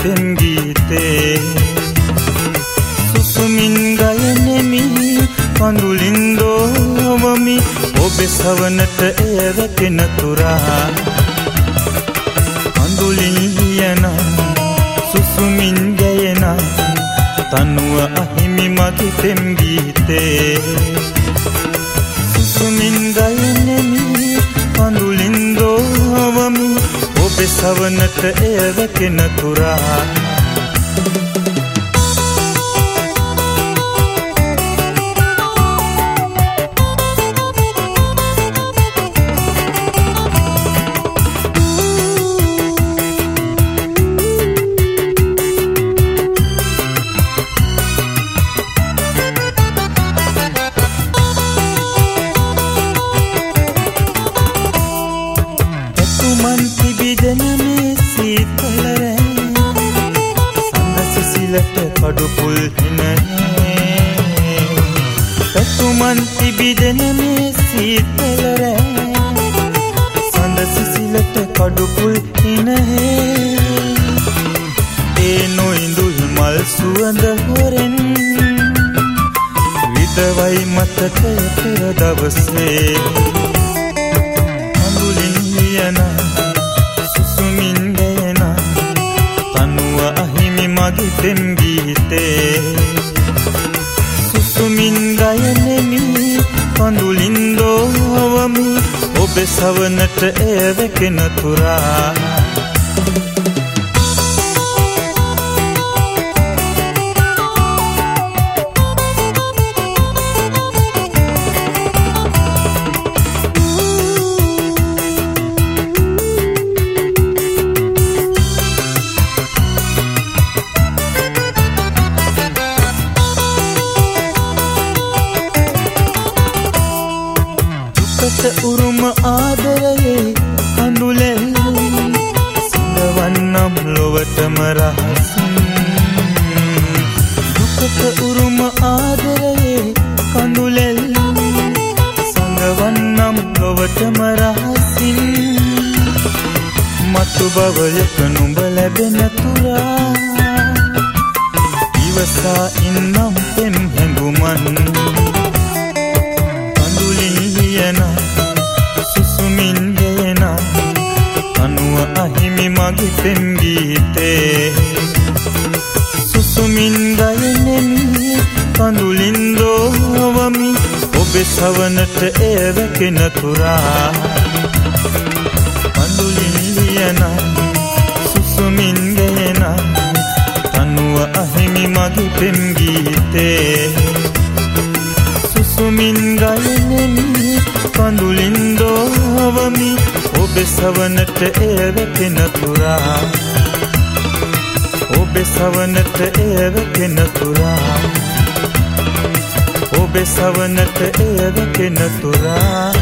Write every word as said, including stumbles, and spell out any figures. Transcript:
පෙම් ගීතේ සුසුමින් ගයනෙමි කඳුලින් දෝවමි ඔබේ සවනට එය රැකෙන තුරා කඳුලින් ලියන සුසුමින් ගයන තනුව අහිමි මගේ පෙම් ගීතේ සුසුමින් ගයනෙමි කඳුලින් දෝවමි ඔබේ සවනට එය රැකෙන තුරා කඩුපුල් හිනේ පැතුමන් තිබිදෙන මේ සීතල රෑ සඳ සිසිලට කඩුපුල් හිනේ ඒ නොඉඳුල් මල් සුවඳ හොරෙන් විදවයි මතකය පෙර දවසේ කඳුලින් ලියන සුසුමින් ගයන තනුව අහිමි මගේ පෙම් ගීතේ සුසුමින් ගයනෙමි කඳුලින් දෝවමි ඔබේ සවනට එය රැකෙන තුරා උරුම ආදරයේ කඳුලෙල් සිඳවන්නම් ලොවටම රහසින් දුකට උරුම ආදරයේ කඳුලෙල් සඳවන්නම් ලොවටම රහසින් මතු බවයක නුඹ ලැබෙන තුරා ඉවසා ඉන්නම් පෙම් හැඟුමන් කඳුලින් ලියන සුසුමින් ගයන තනුව අහිමි මගේ පෙම් ගීතේ සුසුමින් ගයනෙමි කඳුලින් දෝවමි ඔබේ සවනට එය රැකෙන තුරා කඳුලින් ලියන සුසුමින් ගයන තනුව අහිමි මගේ පෙම් ගීතේ සුසුමින් ගයනෙමි කඳුලින් දෝවමි ඔබේ සවනට එය රැකෙන තුරා ඔබේ සවනට එය රැකෙන තුරා ඔබේ සවනට එය රැකෙන තුරා